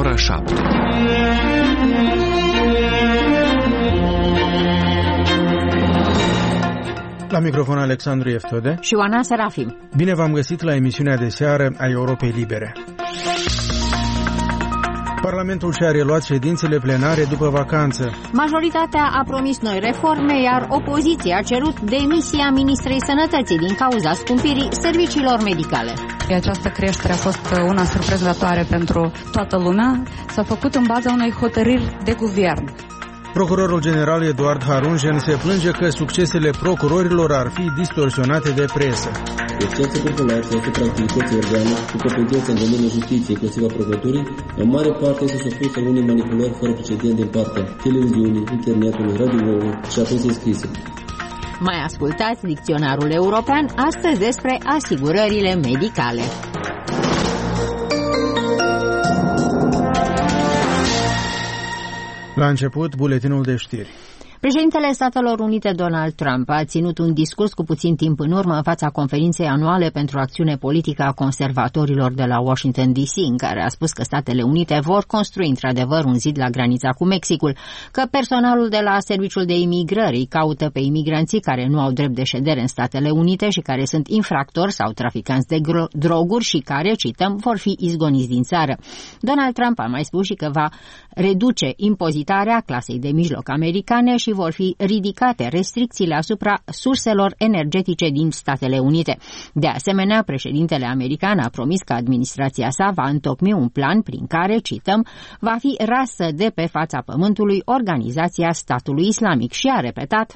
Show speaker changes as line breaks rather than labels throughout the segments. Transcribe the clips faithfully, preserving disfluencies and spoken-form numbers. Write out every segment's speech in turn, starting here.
ora șapte.
La microfon Alexandru Eftode
și Oana Serafim.
Bine v-am găsit la emisiunea de seară a Europei Libere. Parlamentul și-a reluat ședințele plenare după vacanță.
Majoritatea a promis noi reforme, iar opoziția a cerut demisia ministrei Sănătății din cauza scumpirii serviciilor medicale.
Această creștere a fost una surprinzătoare pentru toată lumea. S-a făcut în baza unei hotărâri de guvern.
Procurorul general Eduard Harunjen se plânge că succesele procurorilor ar fi distorsionate de presă.
Excesul populației asupra activității organe cu competențe în domeniul justiției, inclusiv a procuraturii, în mare parte este supusă unei manipulări fără precedent din partea televiziunii, internetului, radioului și a presei scrise.
Mai ascultați dicționarul european astăzi despre asigurările medicale.
La început, buletinul de știri.
Președintele Statelor Unite Donald Trump a ținut un discurs cu puțin timp în urmă în fața conferinței anuale pentru acțiune politică a conservatorilor de la Washington D C, în care a spus că Statele Unite vor construi într-adevăr un zid la granița cu Mexicul, că personalul de la Serviciul de Imigrări îi caută pe imigranții care nu au drept de ședere în Statele Unite și care sunt infractori sau traficanți de droguri și care, cităm, vor fi izgoniți din țară. Donald Trump a mai spus și că va reduce impozitarea clasei de mijloc americane și vor fi ridicate restricțiile asupra surselor energetice din Statele Unite. De asemenea, președintele american a promis că administrația sa va întocmi un plan prin care, cităm, va fi rasă de pe fața pământului Organizația Statului Islamic și a repetat: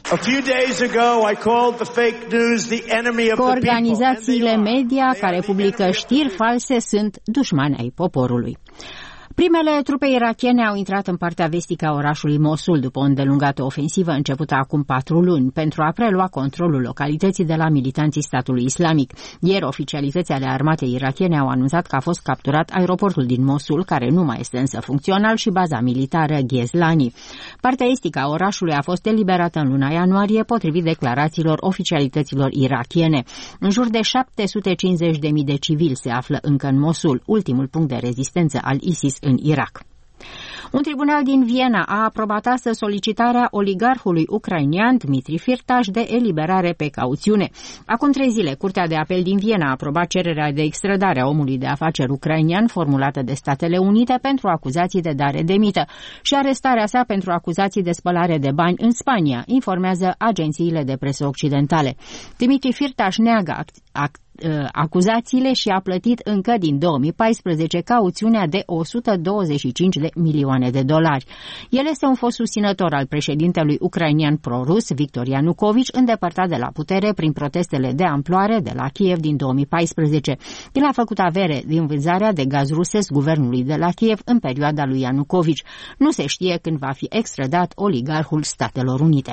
că organizațiile media care publică știri false sunt dușmani ai poporului. Primele trupe irakiene au intrat în partea vestică a orașului Mosul după o îndelungată ofensivă începută acum patru luni pentru a prelua controlul localității de la militanții statului islamic. Ieri, oficialitățile ale armatei irakiene au anunțat că a fost capturat aeroportul din Mosul, care nu mai este însă funcțional, și baza militară Ghezlani. Partea estică a orașului a fost eliberată în luna ianuarie, potrivit declarațiilor oficialităților irakiene. În jur de șapte sute cincizeci de mii de civili se află încă în Mosul, ultimul punct de rezistență al ISIS în Irak. Un tribunal din Viena a aprobat astăzi solicitarea oligarhului ucrainian Dmitri Firtash de eliberare pe cauțiune. Acum trei zile, Curtea de Apel din Viena a aprobat cererea de extradare a omului de afaceri ucrainian formulată de Statele Unite pentru acuzații de dare de mită și arestarea sa pentru acuzații de spălare de bani în Spania, informează agențiile de presă occidentale. Dmitri Firtash neagă act- act- acuzațiile și a plătit încă din două mii paisprezece cauțiunea de o sută douăzeci și cinci de milioane de dolari. El este un fost susținător al președintelui ucrainian pro-rus Victor Yanukovych, îndepărtat de la putere prin protestele de amploare de la Kiev din două mii paisprezece. El a făcut avere din vânzarea de gaz rusesc guvernului de la Kiev în perioada lui Yanukovych. Nu se știe când va fi extradat oligarhul Statelor Unite.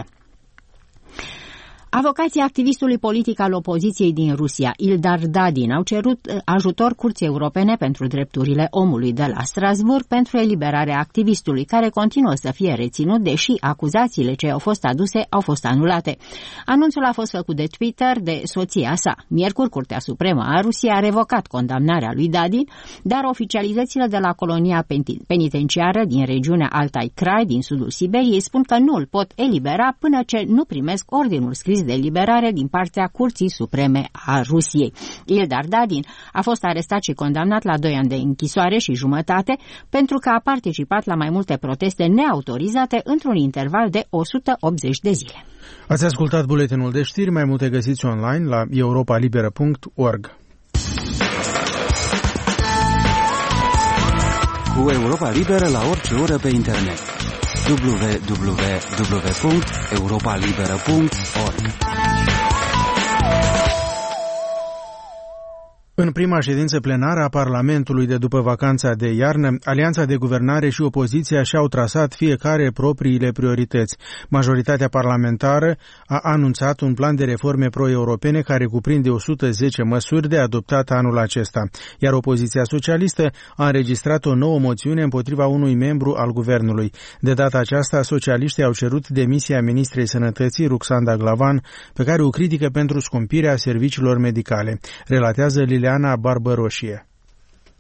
Avocații activistului politic al opoziției din Rusia, Ildar Dadin, au cerut ajutor Curții Europene pentru Drepturile Omului de la Strasbourg pentru eliberarea activistului, care continuă să fie reținut, deși acuzațiile ce au fost aduse au fost anulate. Anunțul a fost făcut de Twitter de soția sa. Miercuri, Curtea Supremă a Rusiei a revocat condamnarea lui Dadin, dar oficialitățile de la colonia penitenciară din regiunea Altai Krai, din sudul Siberiei, spun că nu îl pot elibera până ce nu primesc ordinul scris de eliberare din partea Curții Supreme a Rusiei. Ildar Dadin a fost arestat și condamnat la doi ani de închisoare și jumătate pentru că a participat la mai multe proteste neautorizate într-un interval de o sută optzeci de zile.
Ați ascultat buletinul de știri, mai multe găsiți online la europa liberă punct org.
Cu Europa Liberă la orice oră pe internet. w w w punct europa liberă punct org.
În prima ședință plenară a Parlamentului de după vacanța de iarnă, Alianța de Guvernare și opoziția și-au trasat fiecare propriile priorități. Majoritatea parlamentară a anunțat un plan de reforme pro-europene care cuprinde o sută zece măsuri de adoptat anul acesta, iar opoziția socialistă a înregistrat o nouă moțiune împotriva unui membru al guvernului. De data aceasta, socialiștii au cerut demisia ministrei Sănătății, Ruxandra Glavan, pe care o critică pentru scumpirea serviciilor medicale. Relatează Liliana Barbăroșie.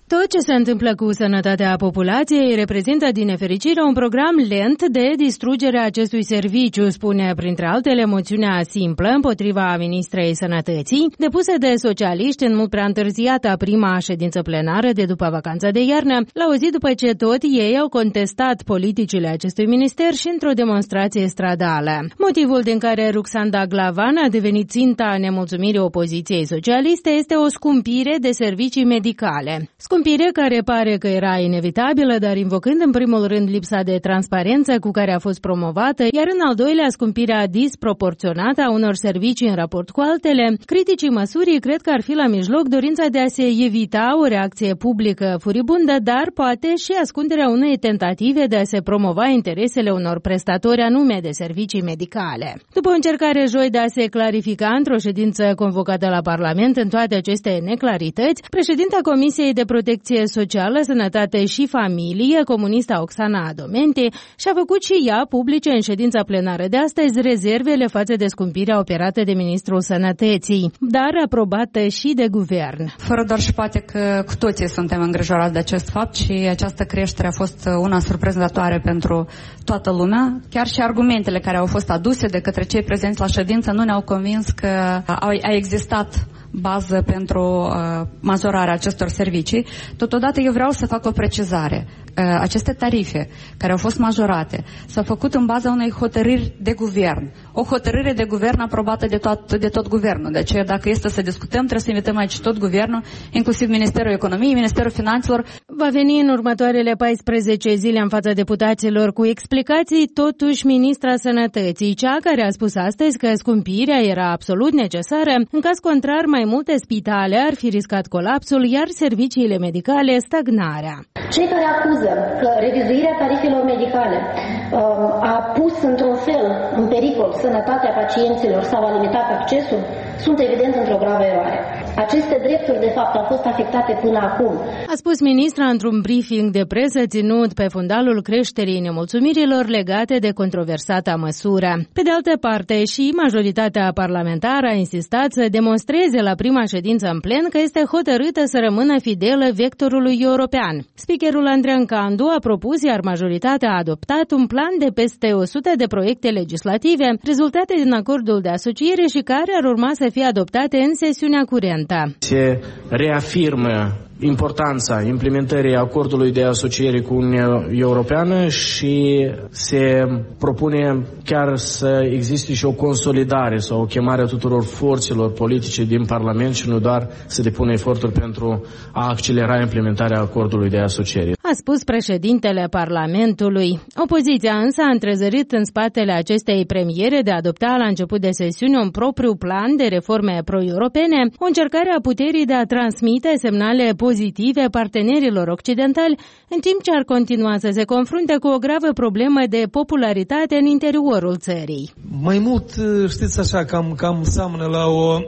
Tot ce se întâmplă cu sănătatea populației reprezintă din nefericire un program lent de distrugere a acestui serviciu, spune printre altele moțiunea simplă împotriva ministrei Sănătății, depusă de socialiști în mult prea întârziată prima ședință plenară de după vacanța de iarnă, la o zi după ce tot ei au contestat politicile acestui minister și într-o demonstrație stradală. Motivul din care Ruxanda Glavan a devenit ținta nemulțumirii opoziției socialiste este o scumpire de servicii medicale. Scumpire care pare că era inevitabilă, dar invocând în primul rând lipsa de transparență cu care a fost promovată, iar în al doilea scumpirea disproporționată a unor servicii în raport cu altele, criticii măsurii cred că ar fi la mijloc dorința de a se evita o reacție publică furibundă, dar poate și ascunderea unei tentative de a se promova interesele unor prestatori anume de servicii medicale. După o încercare joi de a se clarifica într-o ședință convocată la Parlament în toate aceste neclarități, președinta Comisiei de Protecție Socială, Sănătate și Familie, comunista Oxana Domenti, și-a făcut și ea publice în ședința plenară de astăzi rezervele față de scumpirea operată de Ministrul Sănătății, dar aprobată și de guvern.
Fără doar și poate că cu toții suntem îngrijorați de acest fapt și această creștere a fost una surprinzătoare pentru toată lumea. Chiar și argumentele care au fost aduse de către cei prezenți la ședință nu ne-au convins că a existat bază pentru uh, majorarea acestor servicii. Totodată eu vreau să fac o precizare. Uh, aceste tarife care au fost majorate s-au făcut în baza unei hotărâri de guvern. O hotărâre de guvern aprobată de tot, de tot guvernul. De aceea, dacă este să discutăm, trebuie să invităm aici tot guvernul, inclusiv Ministerul Economiei, Ministerul Finanțelor.
Va veni în următoarele paisprezece zile în fața deputaților cu explicații, totuși ministra Sănătății, cea care a spus astăzi că scumpirea era absolut necesară. În caz contrar, mai multe spitale ar fi riscat colapsul, iar serviciile medicale stagnarea.
Cei care acuză că revizuirea tarifelor medicale um, a pus într-un fel în pericol sănătatea pacienților sau a limitat accesul, sunt evident într-o gravă eroare. Aceste drepturi, de fapt, au fost afectate până acum.
A spus ministra într-un briefing de presă ținut pe fundalul creșterii nemulțumirilor legate de controversata măsură. Pe de altă parte, și majoritatea parlamentară a insistat să demonstreze la prima ședință în plen că este hotărâtă să rămână fidelă vectorului european. Speakerul Andrean Candu a propus, iar majoritatea a adoptat un plan de peste o sută de proiecte legislative rezultate din acordul de asociere și care ar urma să fie adoptate în sesiunea curentă.
Se reafirmă importanța implementării acordului de asociere cu Uniunea Europeană și se propune chiar să existe și o consolidare sau o chemare a tuturor forțelor politice din Parlament și nu doar să depună eforturi pentru a accelera implementarea acordului de asociere.
A spus președintele Parlamentului. Opoziția însă a întrezărit în spatele acestei premiere de a adopta la început de sesiune un propriu plan de reforme pro-europene, o încercare a puterii de a transmite semnale pozitive partenerilor occidentali, în timp ce ar continua să se confrunte cu o gravă problemă de popularitate în interiorul țării.
Mai mult, știți așa, cam, cam seamănă la o,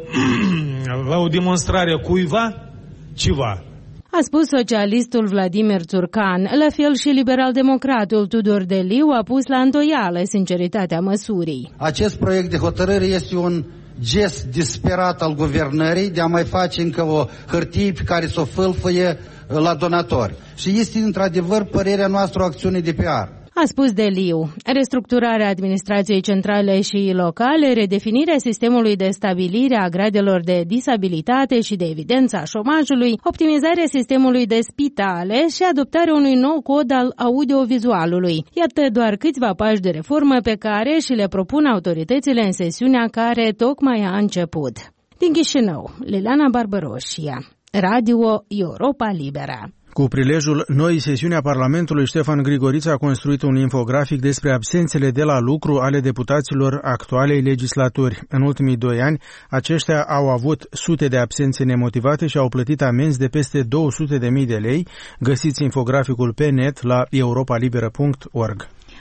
la o demonstrare a cuiva ceva.
A spus socialistul Vladimir Țurcan. La fel și liberal-democratul Tudor Deliu a pus la îndoială sinceritatea măsurii.
Acest proiect de hotărâre este un gest disperat al guvernării de a mai face încă o hârtie pe care să o fâlfâie la donatori. Și este într-adevăr părerea noastră o acțiune de P R.
A spus Deliu. Restructurarea administrației centrale și locale, redefinirea sistemului de stabilire a gradelor de disabilitate și de evidență a șomajului, optimizarea sistemului de spitale și adoptarea unui nou cod al audiovizualului. Iată doar câțiva pași de reformă pe care și le propun autoritățile în sesiunea care tocmai a început. Din Chișinău, Liliana Barbaroșia, Radio Europa Liberă.
Cu prilejul noii sesiuni a Parlamentului, Ștefan Grigoriță a construit un infografic despre absențele de la lucru ale deputaților actualei legislaturi. În ultimii doi ani, aceștia au avut sute de absențe nemotivate și au plătit amenzi de peste două sute de mii de lei. Găsiți infograficul pe net la europa liberă punct org.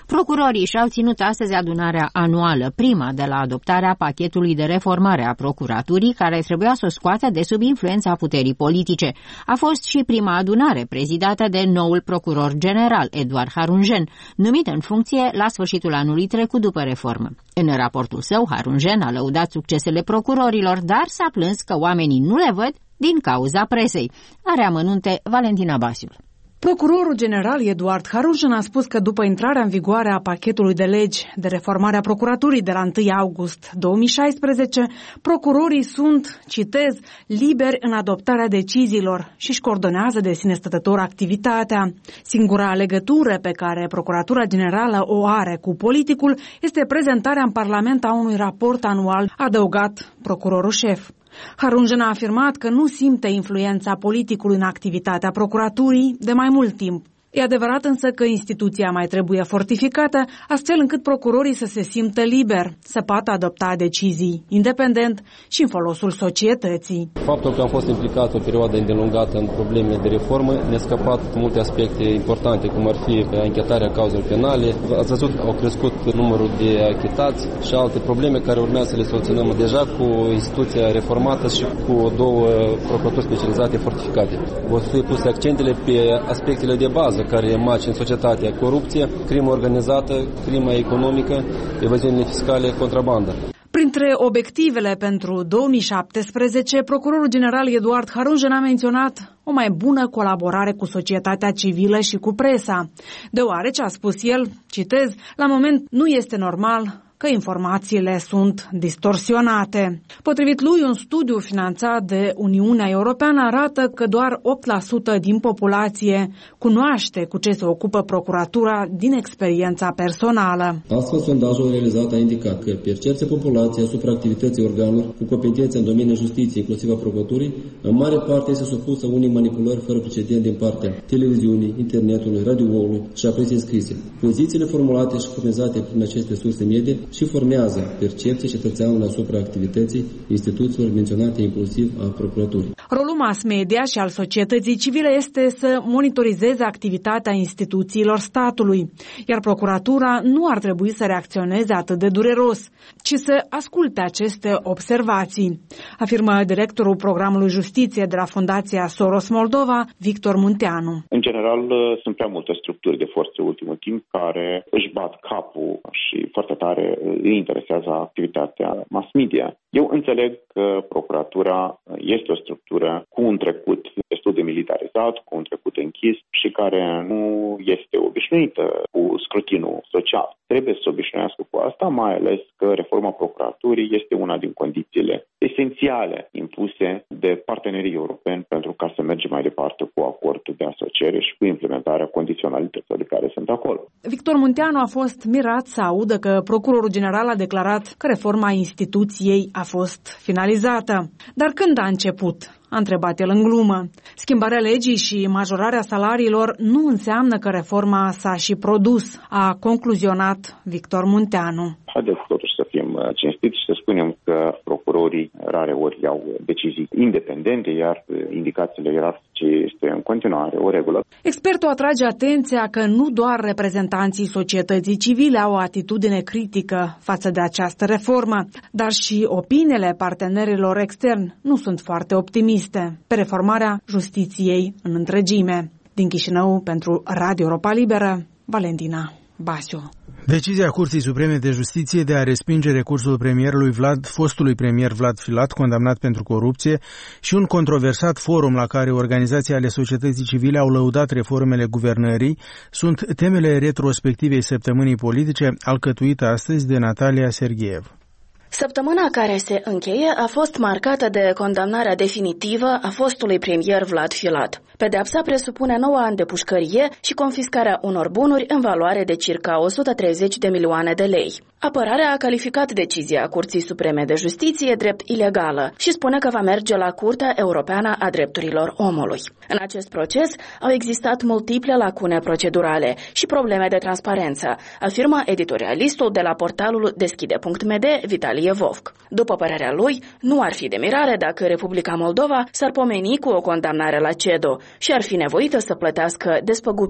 Procurorii și-au ținut astăzi adunarea anuală, prima de la adoptarea pachetului de reformare a procuraturii, care trebuia să o scoată de sub influența puterii politice. A fost și prima adunare prezidată de noul procuror general, Eduard Harungen, numit în funcție la sfârșitul anului trecut după reformă. În raportul său, Harungen a lăudat succesele procurorilor, dar s-a plâns că oamenii nu le văd din cauza presei. Are amănunte Valentina Basiul.
Procurorul general Eduard Harungen a spus că după intrarea în vigoare a pachetului de legi de reformare a procuraturii de la întâi august două mii șaisprezece, procurorii sunt, citez, liberi în adoptarea deciziilor și își coordonează de sine stătător activitatea. Singura legătură pe care Procuratura Generală o are cu politicul este prezentarea în Parlament a unui raport anual, adăugat procurorul șef. Harungen a afirmat că nu simte influența politicului în activitatea procuraturii de mai mult timp. E adevărat însă că instituția mai trebuie fortificată, astfel încât procurorii să se simtă liberi, să poată adopta decizii independent și în folosul societății.
Faptul că am fost implicat o perioadă îndelungată în probleme de reformă ne-a scăpat multe aspecte importante, cum ar fi anchetarea cauzelor penale. Ați văzut că au crescut numărul de achitați și alte probleme care urmează să le soluționăm deja cu instituția reformată și cu două procuraturi specializate fortificate. Vor fi puse accentele pe aspectele de bază care maci în societate, corupție, crimă organizată, crima economică, evaziunile fiscale, contrabandă.
Printre obiectivele pentru două mii șaptesprezece, procurorul general Eduard Harungen a menționat o mai bună colaborare cu societatea civilă și cu presa, deoarece, a spus el, citez, la moment nu este normal că informațiile sunt distorsionate. Potrivit lui, un studiu finanțat de Uniunea Europeană arată că doar opt la sută din populație cunoaște cu ce se ocupă procuratura din experiența personală.
Astfel, sondajul realizat a indicat că percepția populației asupra activității organelor cu competențe în domeniul justiției, inclusiv a procuraturii, în mare parte este supusă unei manipulări fără precedent din partea televiziunii, internetului, radioului și a presei scrise. Pozițiile formulate și furnizate prin aceste surse medie și formează percepția cetățeanului asupra activității instituțiilor menționate, inclusiv a procuraturii.
Rolul mass media și al societății civile este să monitorizeze activitatea instituțiilor statului, iar procuratura nu ar trebui să reacționeze atât de dureros, ci să asculte aceste observații, afirmă directorul programului Justiție de la Fundația Soros Moldova, Victor Munteanu.
În general, sunt prea multe structuri de forțe ultimul timp care își bat capul și foarte tare îi interesează activitatea mass media. Eu înțeleg că procuratura este o structură cu un trecut destul de militarizat, cu un trecut închis și care nu este obișnuită cu scrutinul social. Trebuie să se obișnuiască cu asta, mai ales că reforma procuraturii este una din condițiile esențiale impuse de partenerii europeni pentru ca să mergem mai departe cu acordul de asociere și cu implementarea condiționalităților de care sunt acolo.
Victor Munteanu a fost mirat să audă că procurorul general a declarat că reforma instituției a fost finalizată. Dar când a început? A întrebat el în glumă. Schimbarea legii și majorarea salariilor nu înseamnă că reforma s-a și produs, a concluzionat Victor Munteanu.
Haideți totuși să fim cinstiți și să spunem că procurorii rare ori iau decizii independente, iar indicațiile ierarhice este în continuare o regulă.
Expertul atrage atenția că nu doar reprezentanții societății civile au o atitudine critică față de această reformă, dar și opiniile partenerilor externi nu sunt foarte optimiste pe reformarea justiției în întregime. Din Chișinău, pentru Radio Europa Liberă, Valentina Basiu.
Decizia Curții Supreme de Justiție de a respinge recursul premierului Vlad, fostului premier Vlad Filat, condamnat pentru corupție, și un controversat forum la care organizații ale societății civile au lăudat reformele guvernării, sunt temele retrospectivei săptămânii politice, alcătuită astăzi de Natalia Sergeev.
Săptămâna care se încheie a fost marcată de condamnarea definitivă a fostului premier Vlad Filat. Pedeapsa presupune nouă ani de pușcărie și confiscarea unor bunuri în valoare de circa o sută treizeci de milioane de lei. Apărarea a calificat decizia Curții Supreme de Justiție drept ilegală și spune că va merge la Curtea Europeană a Drepturilor Omului. În acest proces au existat multiple lacune procedurale și probleme de transparență, afirmă editorialistul de la portalul deschide punct m d, Vitalie Vovc. După părerea lui, nu ar fi de mirare dacă Republica Moldova s-ar pomeni cu o condamnare la C E D O și ar fi nevoită să plătească despăgubiri.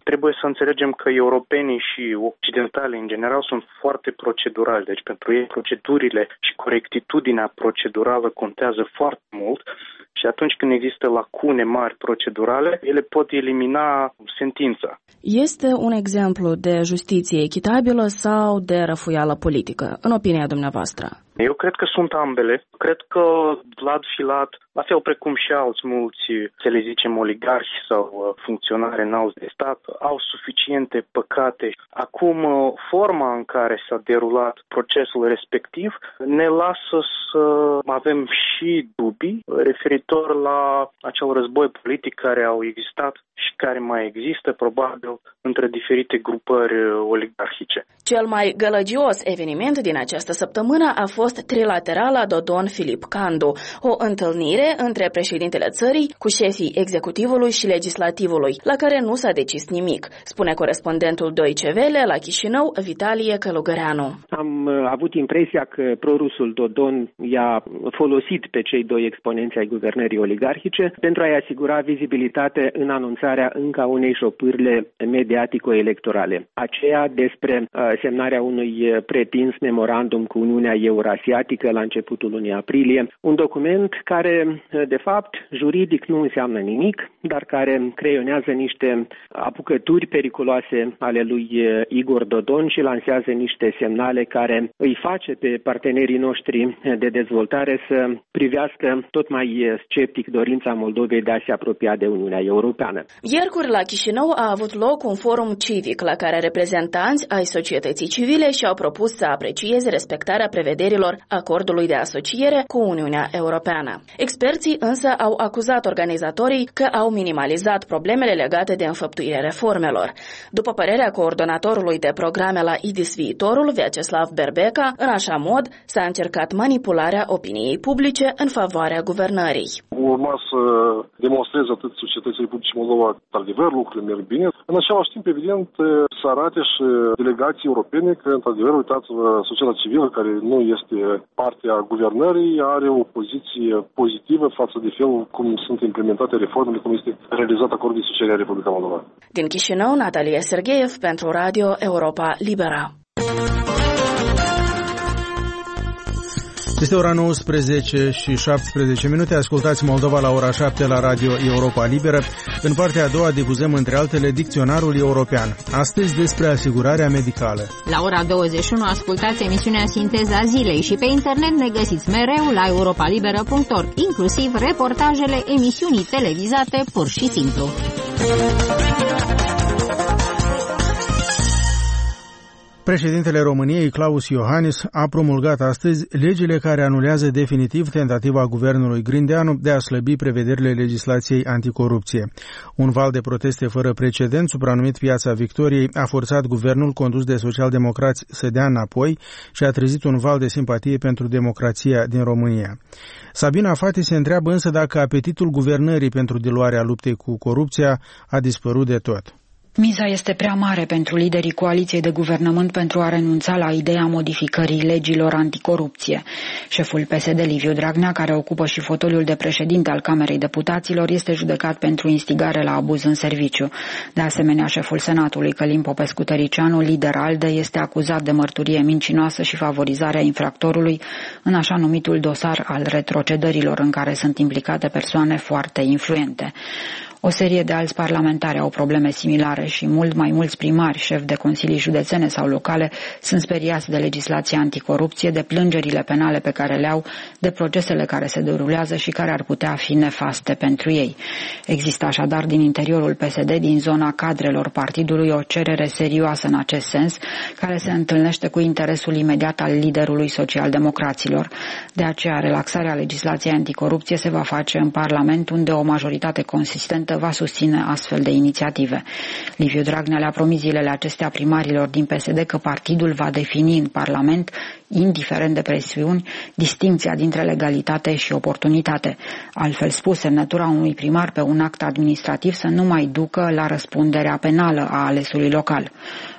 trebuie să înțelegem că europenii și occidentali în general sunt foarte procedurali, deci pentru ei procedurile și corectitudinea procedurală contează foarte mult. Și atunci când există lacune mari procedurale, ele pot elimina sentința.
Este un exemplu de justiție echitabilă sau de răfuială politică, în opinia dumneavoastră?
Eu cred că sunt ambele. Cred că Vlad Filat, la fel precum și alți mulți, să le zicem, oligarhi sau funcționari înalți de stat, au suficiente păcate. Acum, forma în care s-a derulat procesul respectiv ne lasă să avem și dubii referitor la acel război politic care au existat și care mai există, probabil, între diferite grupări oligarhice.
Cel mai gălăgios eveniment din această săptămână a fost trilaterala Dodon-Filip Candu, o întâlnire între președintele țării cu șefii executivului și legislativului, la care nu s-a decis nimic, spune corespondentul Deutsche Welle la Chișinău, Vitalie Călugăreanu.
Am avut impresia că prorusul Dodon i-a folosit pe cei doi exponenți ai guvernării oligarhice pentru a-i asigura vizibilitate în anunțarea încă a unei șopârle mediatico-electorale, aceea despre uh, semnarea unui pretins memorandum cu Uniunea Eurasiatică la începutul lunii aprilie, un document care, de fapt, juridic nu înseamnă nimic, dar care creionează niște apucături periculoase ale lui Igor Dodon și lansează niște semnale care îi face pe partenerii noștri de dezvoltare să privească tot mai sceptic dorința Moldovei de a se apropia de Uniunea Europeană.
Iercuri la Chișinău a avut loc un forum civic la care reprezentanți ai societății civile și-au propus să aprecieze respectarea prevederilor acordului de asociere cu Uniunea Europeană. Experții însă au acuzat organizatorii că au minimalizat problemele legate de înfăptuirea reformelor. După părerea coordonatorului de programe la I D I S Viitorul, Vyacheslav Berbeca, în așa mod s-a încercat manipularea opiniei publice în favoarea guvernării.
Urma să demonstreze atât societății publice Moldova, într-adevăr, lucrurile merg bine. În același timp, evident, să arate și delegații europene că, într-adevăr, uitați-vă, societatea civilă, care nu este parte a guvernării, are o poziție pozitivă față de felul cum sunt implementate reformele, cum este realizat acordul de asociere a Republica Moldova.
Din Chișinău, Natalia Sergeev pentru Radio Europa Libera.
Este ora nouăsprezece și șaptesprezece minute. Ascultați Moldova la ora șapte la Radio Europa Liberă. În partea a doua difuzăm între altele dicționarul european. Astăzi despre asigurarea medicală.
La ora douăzeci și unu ascultați emisiunea Sinteza Zilei și pe internet ne găsiți mereu la europa liberă punct org, inclusiv reportajele emisiunii televizate pur și simplu.
Președintele României, Klaus Iohannis, a promulgat astăzi legile care anulează definitiv tentativa guvernului Grindeanu de a slăbi prevederile legislației anticorupție. Un val de proteste fără precedent, supranumit Piața Victoriei, a forțat guvernul condus de socialdemocrați să dea înapoi și a trezit un val de simpatie pentru democrația din România. Sabina Fati se întreabă însă dacă apetitul guvernării pentru diluarea luptei cu corupția a dispărut de tot.
Miza este prea mare pentru liderii coaliției de guvernământ pentru a renunța la ideea modificării legilor anticorupție. Șeful P S D, Liviu Dragnea, care ocupă și fotoliul de președinte al Camerei Deputaților, este judecat pentru instigare la abuz în serviciu. De asemenea, șeful Senatului, Călin Popescu-Tăricianu, lider ALDE, este acuzat de mărturie mincinoasă și favorizarea infractorului în așa numitul dosar al retrocedărilor, în care sunt implicate persoane foarte influente. O serie de alți parlamentari au probleme similare și mult mai mulți primari, șefi de consilii județene sau locale sunt speriați de legislația anticorupție, de plângerile penale pe care le au, de procesele care se derulează și care ar putea fi nefaste pentru ei. Există așadar din interiorul P S D, din zona cadrelor partidului, o cerere serioasă în acest sens, care se întâlnește cu interesul imediat al liderului social-democraților. De aceea, relaxarea legislației anticorupție se va face în Parlament, unde o majoritate consistentă va susține astfel de inițiative. Liviu Dragnea le-a promis zilele acestea primarilor din P S D că partidul va defini în Parlament, indiferent de presiuni, distincția dintre legalitate și oportunitate. Altfel spus, semnătura unui primar pe un act administrativ să nu mai ducă la răspunderea penală a alesului local.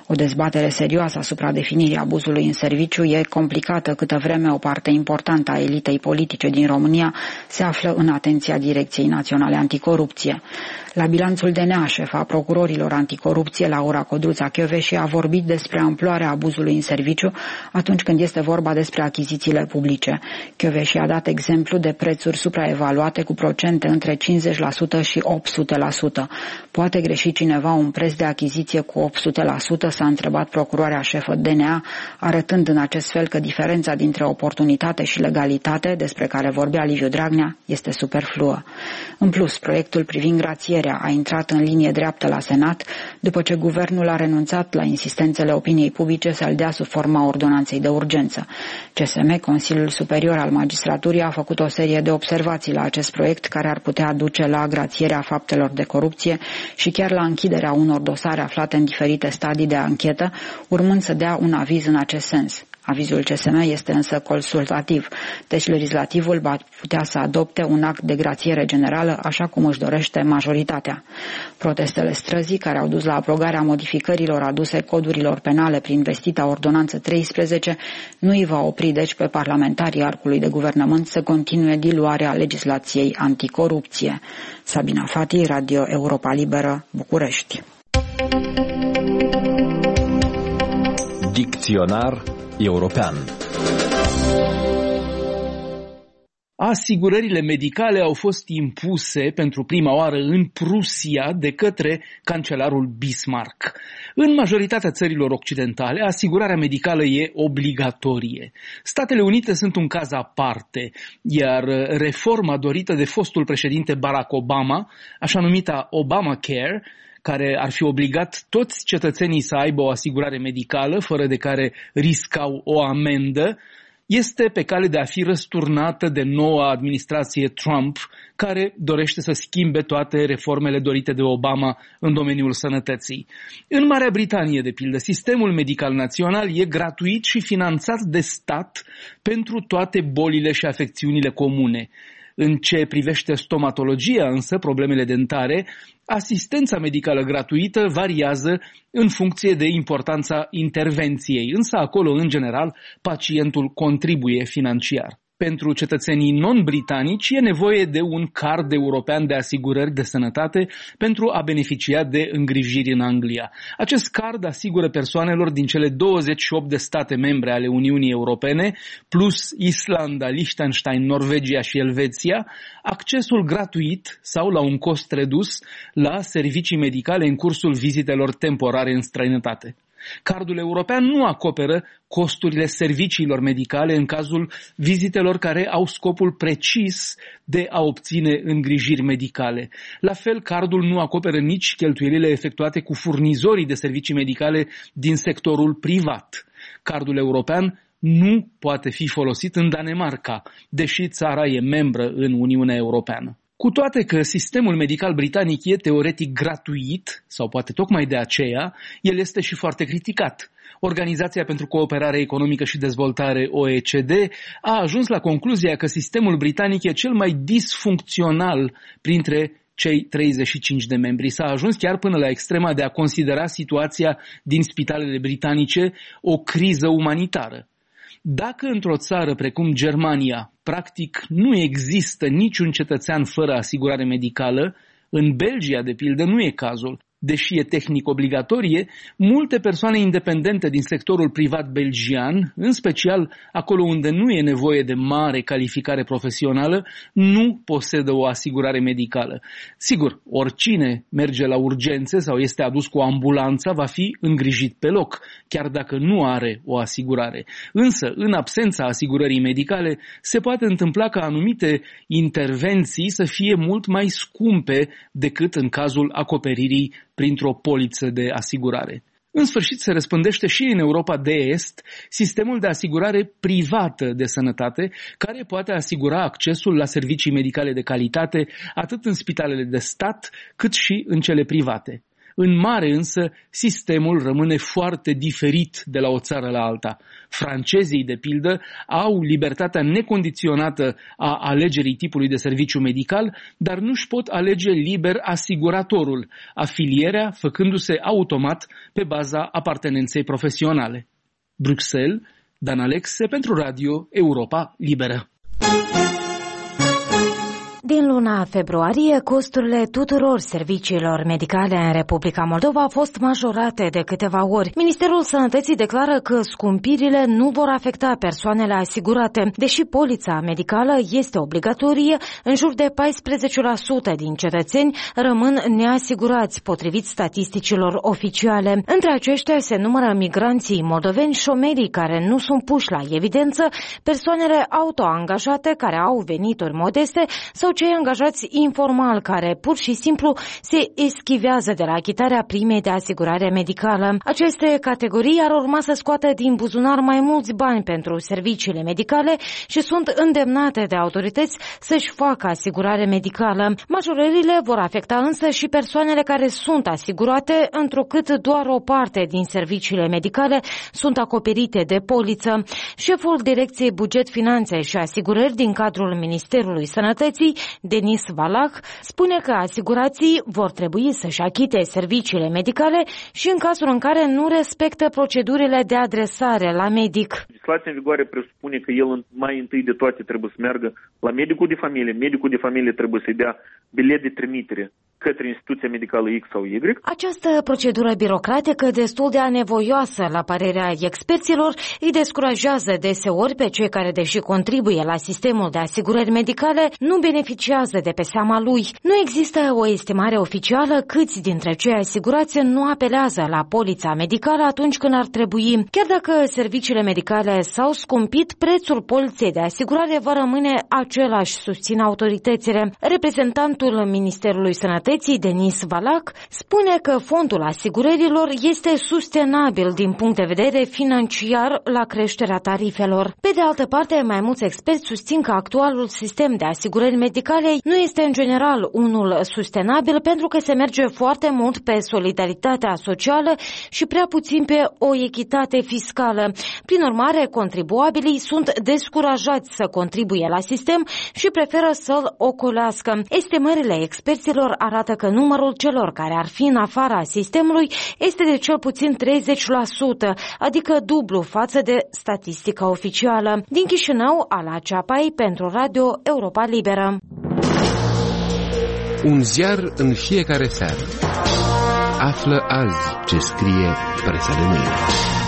O dezbatere serioasă asupra definirii abuzului în serviciu e complicată câtă vreme o parte importantă a elitei politice din România se află în atenția Direcției Naționale Anticorupție. La bilanțul D N A, șefa procurorilor anticorupție, Laura Codruța-Chioveși, a vorbit despre amploarea abuzului în serviciu atunci când este vorba despre achizițiile publice. Chioveși a dat exemplu de prețuri supraevaluate cu procente între cincizeci la sută și opt sute la sută. Poate greși cineva un preț de achiziție cu opt sute la sută, s-a întrebat procuroarea șefă D N A, arătând în acest fel că diferența dintre oportunitate și legalitate, despre care vorbea Liviu Dragnea, este superfluă. În plus, proiectul privind grațierea a intrat în linie dreaptă la Senat, după ce guvernul a renunțat la insistențele opiniei publice să-l dea sub forma ordonanței de urgență. C S M, Consiliul Superior al Magistraturii, a făcut o serie de observații la acest proiect care ar putea duce la grațierea faptelor de corupție și chiar la închiderea unor dosare aflate în diferite stadii de anchetă, urmând să dea un aviz în acest sens. Avizul C S M este însă consultativ, deci legislativul va putea să adopte un act de grațiere generală așa cum își dorește majoritatea. Protestele străzii care au dus la aprobarea modificărilor aduse codurilor penale prin vestita ordonanță treisprezece nu îi va opri deci pe parlamentarii arcului de guvernământ să continue diluarea legislației anticorupție. Sabina Fati, Radio Europa Liberă, București.
Dicționar european.
Asigurările medicale au fost impuse pentru prima oară în Prusia de către cancelarul Bismarck. În majoritatea țărilor occidentale, asigurarea medicală e obligatorie. Statele Unite sunt un caz aparte, iar reforma dorită de fostul președinte Barack Obama, așa numita Obamacare, care ar fi obligat toți cetățenii să aibă o asigurare medicală, fără de care riscau o amendă, este pe cale de a fi răsturnată de noua administrație Trump, care dorește să schimbe toate reformele dorite de Obama în domeniul sănătății. În Marea Britanie, de pildă, sistemul medical național e gratuit și finanțat de stat pentru toate bolile și afecțiunile comune. În ce privește stomatologia, însă, problemele dentare, asistența medicală gratuită variază în funcție de importanța intervenției, însă acolo, în general, pacientul contribuie financiar. Pentru cetățenii non-britanici e nevoie de un card european de asigurări de sănătate pentru a beneficia de îngrijiri în Anglia. Acest card asigură persoanelor din cele douăzeci și opt de state membre ale Uniunii Europene, plus Islanda, Liechtenstein, Norvegia și Elveția, accesul gratuit sau la un cost redus la servicii medicale în cursul vizitelor temporare în străinătate. Cardul european nu acoperă costurile serviciilor medicale în cazul vizitelor care au scopul precis de a obține îngrijiri medicale. La fel, cardul nu acoperă nici cheltuielile efectuate cu furnizorii de servicii medicale din sectorul privat. Cardul european nu poate fi folosit în Danemarca, deși țara e membră în Uniunea Europeană. Cu toate că sistemul medical britanic e teoretic gratuit, sau poate tocmai de aceea, el este și foarte criticat. Organizația pentru Cooperare Economică și Dezvoltare O E C D a ajuns la concluzia că sistemul britanic e cel mai disfuncțional printre cei treizeci și cinci de membri. S-a ajuns chiar până la extrema de a considera situația din spitalele britanice o criză umanitară. Dacă într-o țară precum Germania, practic nu există niciun cetățean fără asigurare medicală, în Belgia, de pildă, nu e cazul. Deși e tehnic obligatorie, multe persoane independente din sectorul privat belgian, în special acolo unde nu e nevoie de mare calificare profesională, nu posedă o asigurare medicală. Sigur, oricine merge la urgențe sau este adus cu ambulanța va fi îngrijit pe loc, chiar dacă nu are o asigurare. Însă, în absența asigurării medicale, se poate întâmpla ca anumite intervenții să fie mult mai scumpe decât în cazul acoperirii printr-o poliță de asigurare. În sfârșit, se răspândește și în Europa de Est sistemul de asigurare privată de sănătate, care poate asigura accesul la servicii medicale de calitate atât în spitalele de stat, cât și în cele private. În mare însă, sistemul rămâne foarte diferit de la o țară la alta. Francezii, de pildă, au libertatea necondiționată a alegerii tipului de serviciu medical, dar nu-și pot alege liber asiguratorul, afilierea făcându-se automat pe baza apartenenței profesionale. Bruxelles, Dan Alexe pentru Radio Europa Liberă.
Din luna februarie, costurile tuturor serviciilor medicale în Republica Moldova au fost majorate de câteva ori. Ministerul Sănătății declară că scumpirile nu vor afecta persoanele asigurate. Deși polița medicală este obligatorie, în jur de paisprezece la sută din cetățeni rămân neasigurați, potrivit statisticilor oficiale. Între aceștia se numără migranții moldoveni, șomerii care nu sunt puși la evidență, persoanele autoangajate care au venituri modeste sau cei angajați informal care pur și simplu se eschivează de la achitarea primei de asigurare medicală. Aceste categorii ar urma să scoată din buzunar mai mulți bani pentru serviciile medicale și sunt îndemnate de autorități să-și facă asigurare medicală. Majorările vor afecta însă și persoanele care sunt asigurate, întrucât doar o parte din serviciile medicale sunt acoperite de poliță. Șeful Direcției Buget, Finanțe și Asigurări din cadrul Ministerului Sănătății, Denis Valac, spune că asigurații vor trebui să-și achite serviciile medicale și în cazul în care nu respectă procedurile de adresare la medic.
Legislația în vigoare presupune că el mai întâi de toate trebuie să meargă la medicul de familie. Medicul de familie trebuie să-i dea bilet de trimitere către instituția medicală X sau Y.
Această procedură birocratică destul de anevoioasă, la părerea experților, îi descurajează deseori pe cei care, deși contribuie la sistemul de asigurări medicale, nu beneficiază de pe seama lui. Nu există o estimare oficială câți dintre cei asigurați nu apelează la polița medicală atunci când ar trebui. Chiar dacă serviciile medicale s-au scumpit, prețul poliței de asigurare va rămâne același, susțin autoritățile. Reprezentantul Ministerului Sănătății, Denis Valac, spune că fondul asigurărilor este sustenabil din punct de vedere financiar la creșterea tarifelor. Pe de altă parte, mai mulți experți susțin că actualul sistem de asigurări medicale nu este în general unul sustenabil pentru că se merge foarte mult pe solidaritatea socială și prea puțin pe o echitate fiscală. Prin urmare, contribuabilii sunt descurajați să contribuie la sistem și preferă să-l ocolească. Estimările experților arată că numărul celor care ar fi în afara sistemului este de cel puțin treizeci la sută, adică dublu față de statistica oficială. Din Chișinău, Ala Ceapai pentru Radio Europa Liberă.
Un ziar în fiecare seară. Află azi ce scrie presa de mâine.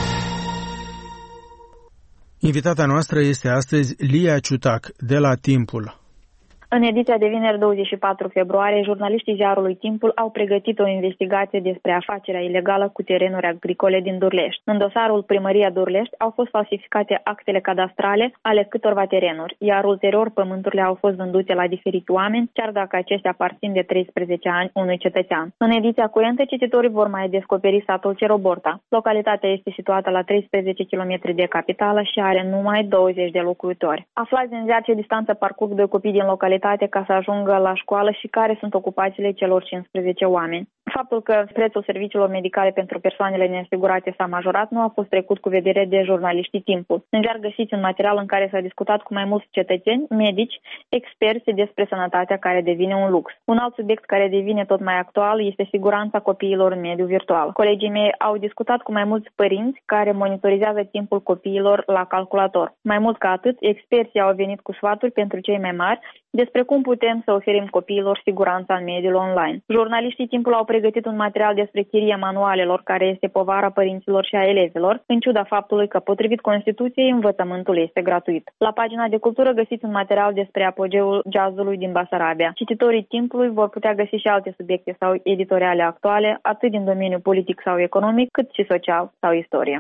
Invitata noastră este astăzi Lia Ciutac, de la Timpul.
În ediția de vineri douăzeci și patru februarie, jurnaliștii ziarului Timpul au pregătit o investigație despre afacerea ilegală cu terenuri agricole din Durlești. În dosarul Primăria Durlești au fost falsificate actele cadastrale ale câtorva terenuri, iar ulterior pământurile au fost vândute la diferiți oameni, chiar dacă acestea aparțin de treisprezece ani unui cetățean. În ediția curentă, cititorii vor mai descoperi satul Ceroborta. Localitatea este situată la treisprezece kilometri de capitală și are numai douăzeci de locuitori. Aflați din ziar ce distanță parcurg doi copii din localitate ca să ajungă la școală și care sunt ocupațiile celor cincisprezece oameni. Faptul că prețul serviciilor medicale pentru persoanele neasigurate s-a majorat nu a fost trecut cu vedere de jurnaliștii Timpul. În ziar găsiți un material în care s-a discutat cu mai mulți cetățeni, medici, experți despre sănătatea care devine un lux. Un alt subiect care devine tot mai actual este siguranța copiilor în mediul virtual. Colegii mei au discutat cu mai mulți părinți care monitorizează timpul copiilor la calculator. Mai mult ca atât, experții au venit cu sfaturi pentru cei mai mari despre cum putem să oferim copiilor siguranța în mediul online. Jurnaliștii Timpul au pregătit un material despre chiria manualelor, care este povara părinților și a elevilor, în ciuda faptului că, potrivit Constituției, învățământul este gratuit. La pagina de cultură găsiți un material despre apogeul jazzului din Basarabia. Cititorii Timpului vor putea găsi și alte subiecte sau editoriale actuale, atât din domeniul politic sau economic, cât și social sau istorie.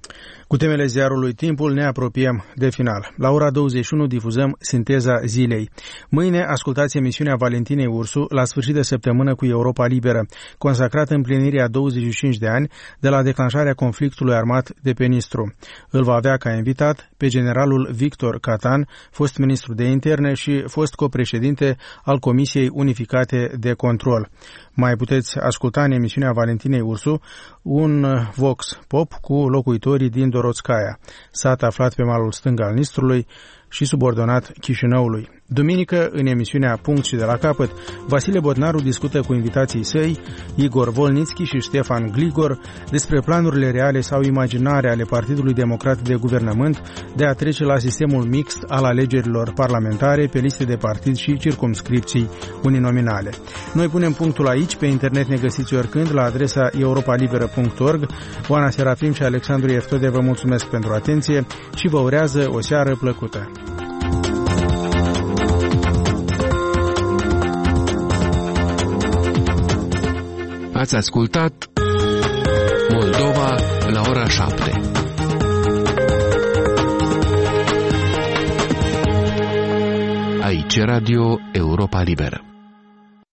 Cu temele ziarului Timpul ne apropiem de final. La ora douăzeci și unu difuzăm Sinteza zilei. Mâine ascultați emisiunea Valentinei Ursu la sfârșit de săptămână cu Europa Liberă, consacrată împlinirii a douăzeci și cinci de ani de la declanșarea conflictului armat de pe Nistru. Îl va avea ca invitat pe generalul Victor Catan, fost ministru de interne și fost copreședinte al Comisiei Unificate de Control. Mai puteți asculta în emisiunea Valentinei Ursu un Vox Pop cu locuitorii din Doroțcaia, sat aflat pe malul stâng al Nistrului și subordonat Chișinăului. Duminică, în emisiunea Punct și de la capăt, Vasile Botnaru discută cu invitații săi, Igor Volnițchi și Ștefan Gligor, despre planurile reale sau imaginare ale Partidului Democrat de Guvernământ de a trece la sistemul mixt al alegerilor parlamentare pe liste de partid și circumscripții uninominale. Noi punem punctul aici, pe internet ne găsiți oricând la adresa europalibera punct org. Oana Serafim și Alexandru Eftode vă mulțumesc pentru atenție și vă urează o seară plăcută.
Ați ascultat Moldova la ora șapte. Aici Radio Europa Liberă.